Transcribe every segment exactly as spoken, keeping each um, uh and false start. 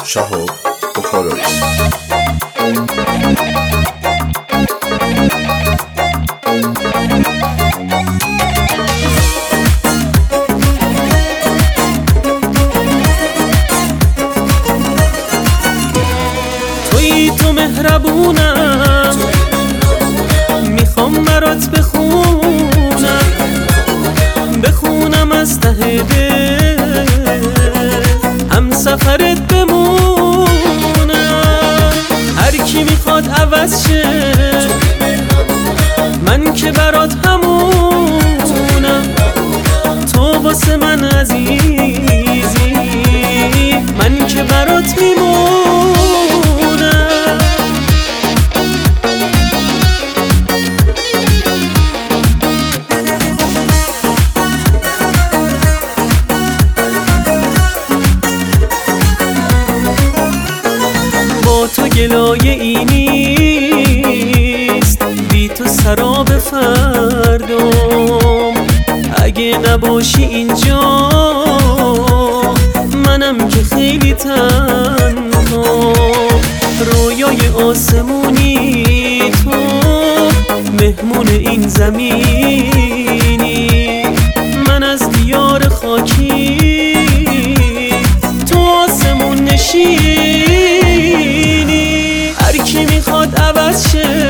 شهاب بخارایی. تویی تو مهربونم، میخوام برات بخونم بخونم از ته دل، هم سفرت بمونم. هر کی میخواد عوض شه، من که برات همونم. تو واسه من عزیزی، من که برات میمونم. با تو گلایه ای نیست، بی تو سراب فردام. اگه نباشی اینجا، منم که خیلی تنها. رویای آسمونی تو، مهمون این زمینی. من از دیار خاکی، تو آسمون نشینی. هر کی میخواد عوض شه،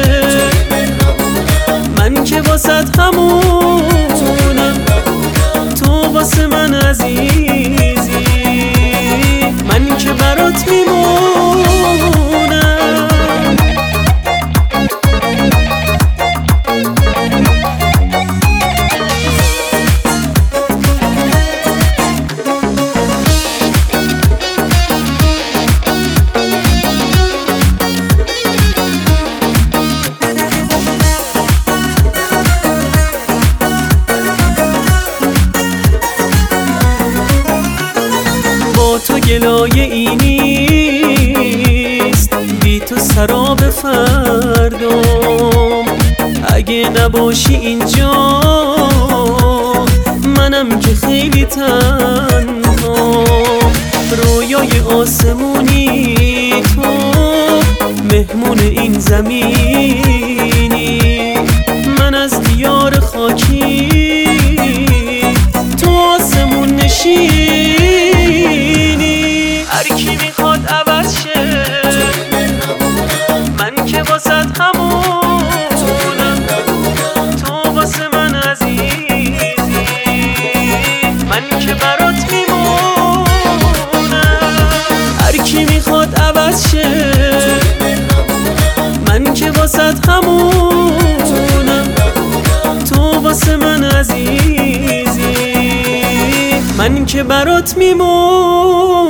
من که واسط همونم. تو واسه من عزیزی، من که برات میمونم. با تو گلایه ای نیست، بی تو سراب فردام. اگه نباشی اینجا، منم که خیلی تنها. رویای آسمونی تو، مهمون این زمینی. من از دیار خاکی، تو آسمون نشینی. هر کی میخواد عوض شه، من که واسط همونم. تو واسه من عزیزی، من که برات میمونم. هر کی میخواد عوض شه، من که واسط همونم. تو واسه من عزیزی، من که برات میمونم.